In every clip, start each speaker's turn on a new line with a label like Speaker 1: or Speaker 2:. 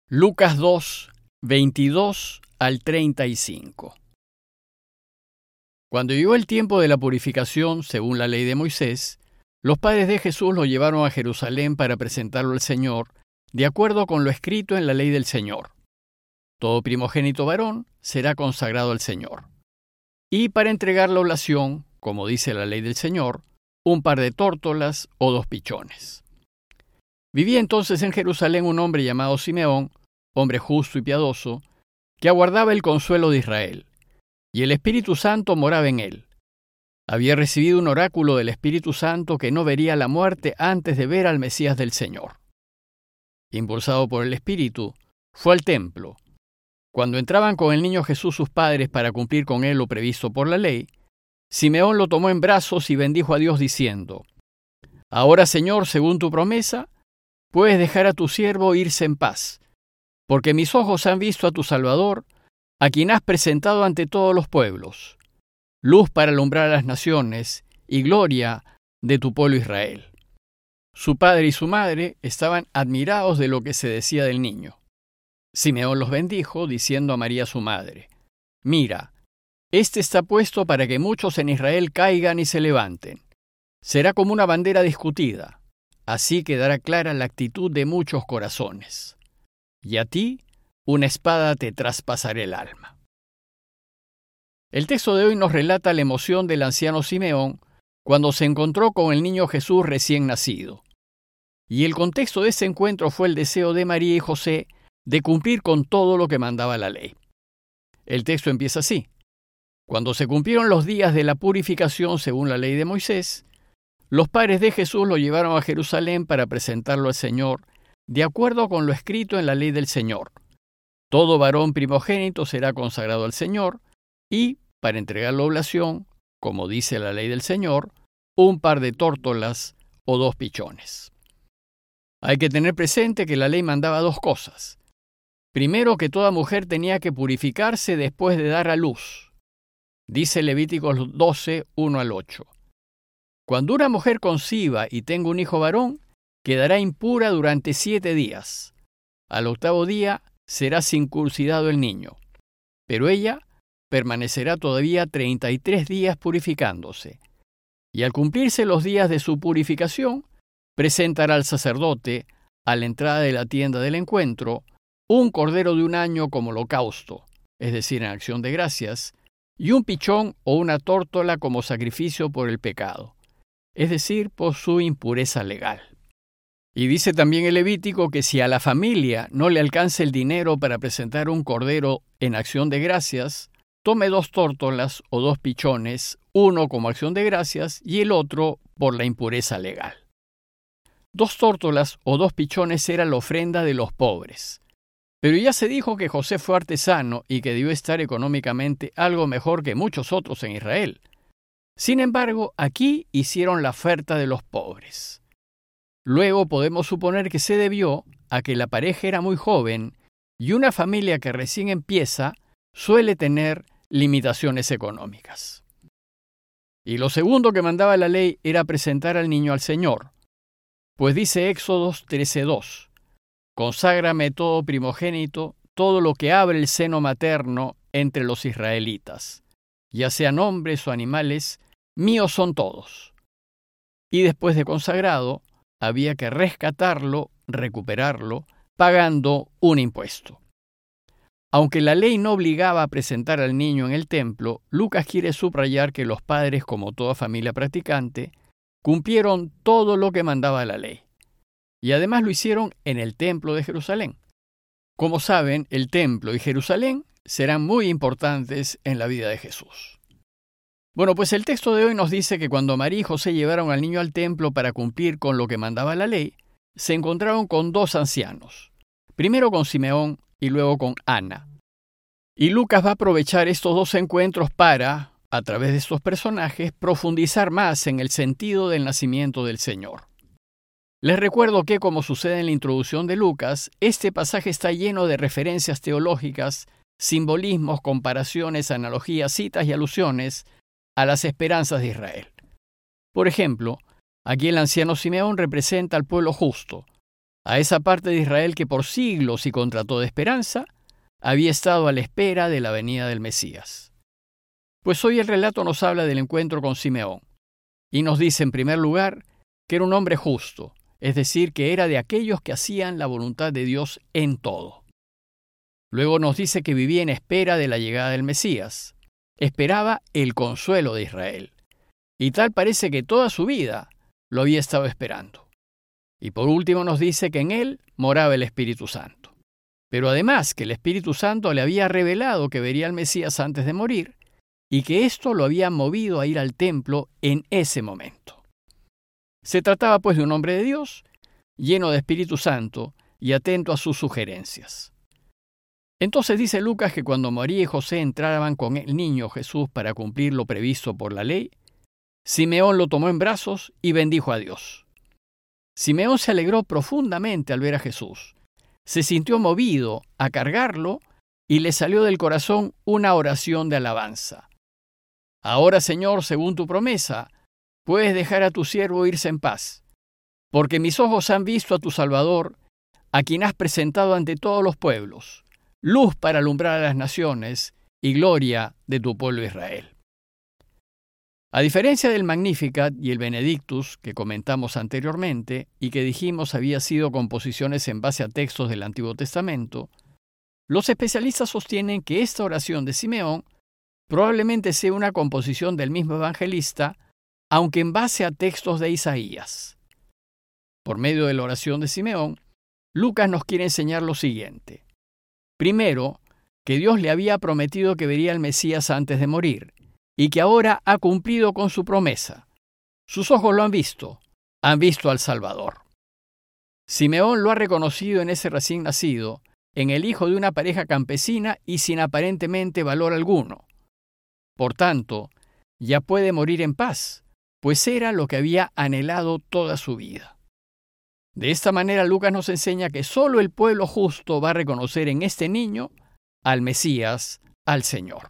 Speaker 1: Lucas 2, 22 al 35. Cuando llegó el tiempo de la purificación, según la ley de Moisés, los padres de Jesús lo llevaron a Jerusalén para presentarlo al Señor, de acuerdo con lo escrito en la ley del Señor. Todo primogénito varón será consagrado al Señor. Y para entregar la oblación, como dice la ley del Señor, un par de tórtolas o 2 pichones. Vivía entonces en Jerusalén un hombre llamado Simeón, hombre justo y piadoso, que aguardaba el consuelo de Israel, y el Espíritu Santo moraba en él. Había recibido un oráculo del Espíritu Santo que no vería la muerte antes de ver al Mesías del Señor. Impulsado por el Espíritu, fue al templo. Cuando entraban con el niño Jesús sus padres para cumplir con él lo previsto por la ley, Simeón lo tomó en brazos y bendijo a Dios diciendo: «Ahora, Señor, según tu promesa, puedes dejar a tu siervo irse en paz, porque mis ojos han visto a tu Salvador, a quien has presentado ante todos los pueblos, luz para alumbrar a las naciones y gloria de tu pueblo Israel». Su padre y su madre estaban admirados de lo que se decía del niño. Simeón los bendijo, diciendo a María su madre: «Mira, este está puesto para que muchos en Israel caigan y se levanten. Será como una bandera discutida. Así quedará clara la actitud de muchos corazones. Y a ti, una espada te traspasará el alma». El texto de hoy nos relata la emoción del anciano Simeón cuando se encontró con el niño Jesús recién nacido. Y el contexto de ese encuentro fue el deseo de María y José de cumplir con todo lo que mandaba la ley. El texto empieza así: «Cuando se cumplieron los días de la purificación según la ley de Moisés, los padres de Jesús lo llevaron a Jerusalén para presentarlo al Señor, de acuerdo con lo escrito en la ley del Señor. Todo varón primogénito será consagrado al Señor, y, para entregar la oblación, como dice la ley del Señor, un par de tórtolas o 2 pichones». Hay que tener presente que la ley mandaba 2 cosas. Primero, que toda mujer tenía que purificarse después de dar a luz. Dice Levíticos 12, 1 al 8. Cuando una mujer conciba y tenga un hijo varón, quedará impura durante 7 días. Al 8º día será circuncidado el niño, pero ella permanecerá todavía 33 días purificándose. Y al cumplirse los días de su purificación, presentará al sacerdote, a la entrada de la tienda del encuentro, un cordero de 1 año como holocausto, es decir, en acción de gracias, y un pichón o una tórtola como sacrificio por el pecado, es decir, por su impureza legal. Y dice también el Levítico que si a la familia no le alcanza el dinero para presentar un cordero en acción de gracias, tome 2 tórtolas o 2 pichones, uno como acción de gracias y el otro por la impureza legal. 2 tórtolas o 2 pichones era la ofrenda de los pobres. Pero ya se dijo que José fue artesano y que debió estar económicamente algo mejor que muchos otros en Israel. Sin embargo, aquí hicieron la oferta de los pobres. Luego podemos suponer que se debió a que la pareja era muy joven y una familia que recién empieza suele tener limitaciones económicas. Y lo segundo que mandaba la ley era presentar al niño al Señor. Pues dice Éxodos 13:2, «Conságrame todo primogénito, todo lo que abre el seno materno entre los israelitas, ya sean hombres o animales, míos son todos». Y después de consagrado, había que rescatarlo, recuperarlo, pagando un impuesto. Aunque la ley no obligaba a presentar al niño en el templo, Lucas quiere subrayar que los padres, como toda familia practicante, cumplieron todo lo que mandaba la ley. Y además lo hicieron en el templo de Jerusalén. Como saben, el templo y Jerusalén serán muy importantes en la vida de Jesús. Bueno, pues el texto de hoy nos dice que cuando María y José llevaron al niño al templo para cumplir con lo que mandaba la ley, se encontraron con 2 ancianos. Primero con Simeón y luego con Ana. Y Lucas va a aprovechar estos 2 encuentros para, a través de estos personajes, profundizar más en el sentido del nacimiento del Señor. Les recuerdo que, como sucede en la introducción de Lucas, este pasaje está lleno de referencias teológicas, simbolismos, comparaciones, analogías, citas y alusiones a las esperanzas de Israel. Por ejemplo, aquí el anciano Simeón representa al pueblo justo, a esa parte de Israel que por siglos y contra toda esperanza había estado a la espera de la venida del Mesías. Pues hoy el relato nos habla del encuentro con Simeón, y nos dice en primer lugar que era un hombre justo, es decir, que era de aquellos que hacían la voluntad de Dios en todo. Luego nos dice que vivía en espera de la llegada del Mesías, esperaba el consuelo de Israel, y tal parece que toda su vida lo había estado esperando. Y por último nos dice que en él moraba el Espíritu Santo. Pero además que el Espíritu Santo le había revelado que vería al Mesías antes de morir, y que esto lo había movido a ir al templo en ese momento. Se trataba pues de un hombre de Dios, lleno de Espíritu Santo y atento a sus sugerencias. Entonces dice Lucas que cuando María y José entraban con el niño Jesús para cumplir lo previsto por la ley, Simeón lo tomó en brazos y bendijo a Dios. Simeón se alegró profundamente al ver a Jesús. Se sintió movido a cargarlo y le salió del corazón una oración de alabanza. Ahora, Señor, según tu promesa, puedes dejar a tu siervo irse en paz, porque mis ojos han visto a tu Salvador, a quien has presentado ante todos los pueblos, luz para alumbrar a las naciones y gloria de tu pueblo Israel. A diferencia del Magnificat y el Benedictus que comentamos anteriormente y que dijimos había sido composiciones en base a textos del Antiguo Testamento, los especialistas sostienen que esta oración de Simeón probablemente sea una composición del mismo evangelista, aunque en base a textos de Isaías. Por medio de la oración de Simeón, Lucas nos quiere enseñar lo siguiente. Primero, que Dios le había prometido que vería al Mesías antes de morir, y que ahora ha cumplido con su promesa. Sus ojos lo han visto al Salvador. Simeón lo ha reconocido en ese recién nacido, en el hijo de una pareja campesina y sin aparentemente valor alguno. Por tanto, ya puede morir en paz, pues era lo que había anhelado toda su vida. De esta manera Lucas nos enseña que solo el pueblo justo va a reconocer en este niño al Mesías, al Señor.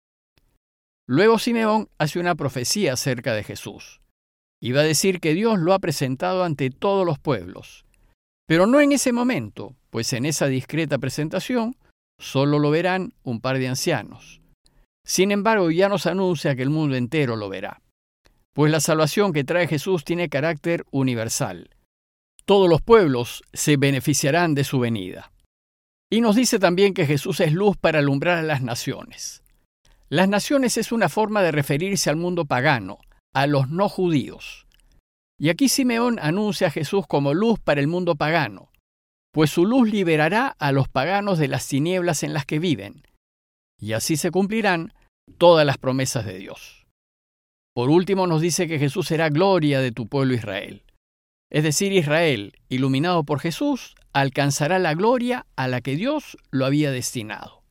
Speaker 1: Luego Simeón hace una profecía acerca de Jesús. Y va a decir que Dios lo ha presentado ante todos los pueblos. Pero no en ese momento, pues en esa discreta presentación solo lo verán un par de ancianos. Sin embargo, ya nos anuncia que el mundo entero lo verá. Pues la salvación que trae Jesús tiene carácter universal. Todos los pueblos se beneficiarán de su venida. Y nos dice también que Jesús es luz para alumbrar a las naciones. Las naciones es una forma de referirse al mundo pagano, a los no judíos. Y aquí Simeón anuncia a Jesús como luz para el mundo pagano, pues su luz liberará a los paganos de las tinieblas en las que viven, y así se cumplirán todas las promesas de Dios. Por último nos dice que Jesús será gloria de tu pueblo Israel. Es decir, Israel, iluminado por Jesús, alcanzará la gloria a la que Dios lo había destinado.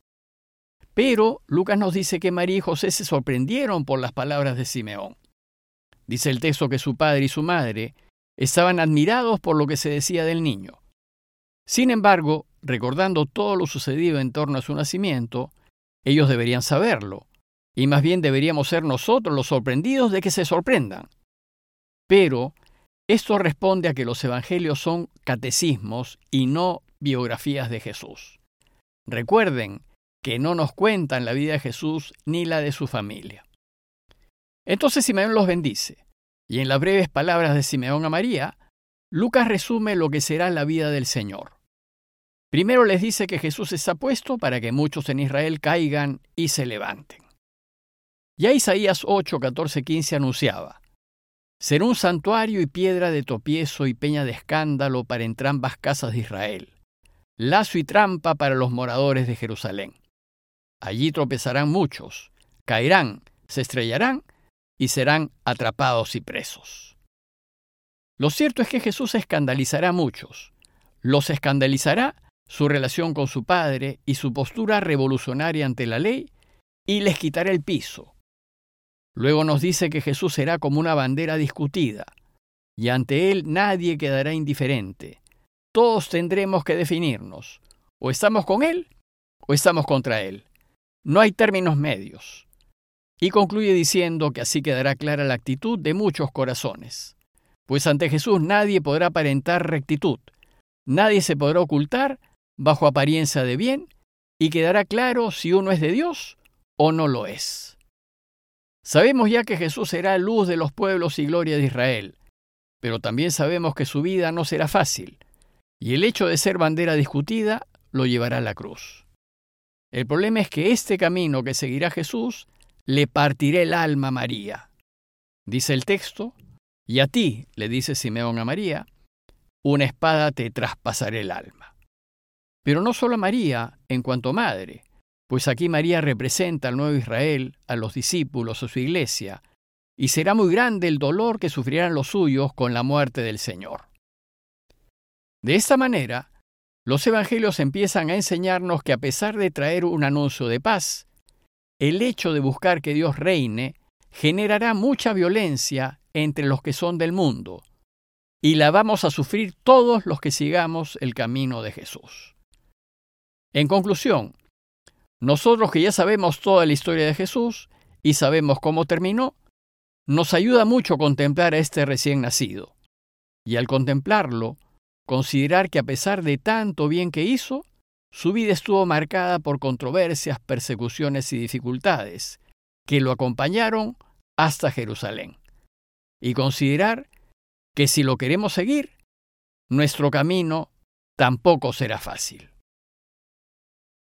Speaker 1: Pero Lucas nos dice que María y José se sorprendieron por las palabras de Simeón. Dice el texto que su padre y su madre estaban admirados por lo que se decía del niño. Sin embargo, recordando todo lo sucedido en torno a su nacimiento, ellos deberían saberlo, y más bien deberíamos ser nosotros los sorprendidos de que se sorprendan. Pero esto responde a que los evangelios son catecismos y no biografías de Jesús. Recuerden que no nos cuentan la vida de Jesús ni la de su familia. Entonces Simeón los bendice, y en las breves palabras de Simeón a María, Lucas resume lo que será la vida del Señor. Primero les dice que Jesús está puesto para que muchos en Israel caigan y se levanten. Ya Isaías 8, 14, 15 anunciaba: será un santuario y piedra de tropiezo y peña de escándalo para entrambas casas de Israel, lazo y trampa para los moradores de Jerusalén. Allí tropezarán muchos, caerán, se estrellarán y serán atrapados y presos. Lo cierto es que Jesús escandalizará a muchos. Los escandalizará su relación con su Padre y su postura revolucionaria ante la ley, y les quitará el piso. Luego nos dice que Jesús será como una bandera discutida, y ante él nadie quedará indiferente. Todos tendremos que definirnos. O estamos con él, o estamos contra él. No hay términos medios. Y concluye diciendo que así quedará clara la actitud de muchos corazones. Pues ante Jesús nadie podrá aparentar rectitud, Nadie se podrá ocultar bajo apariencia de bien y quedará claro si uno es de Dios o no lo es. Sabemos ya que Jesús será luz de los pueblos y gloria de Israel, pero también sabemos que su vida no será fácil, y el hecho de ser bandera discutida lo llevará a la cruz. El problema es que este camino que seguirá Jesús le partirá el alma a María. Dice el texto, y a ti, le dice Simeón a María, una espada te traspasará el alma. Pero no solo a María en cuanto madre, pues aquí María representa al nuevo Israel, a los discípulos, a su iglesia, y será muy grande el dolor que sufrirán los suyos con la muerte del Señor. De esta manera, los evangelios empiezan a enseñarnos que a pesar de traer un anuncio de paz, el hecho de buscar que Dios reine generará mucha violencia entre los que son del mundo, y la vamos a sufrir todos los que sigamos el camino de Jesús. En conclusión, nosotros que ya sabemos toda la historia de Jesús y sabemos cómo terminó, nos ayuda mucho contemplar a este recién nacido, y al contemplarlo, considerar que a pesar de tanto bien que hizo, su vida estuvo marcada por controversias, persecuciones y dificultades que lo acompañaron hasta Jerusalén. Y considerar que si lo queremos seguir, nuestro camino tampoco será fácil.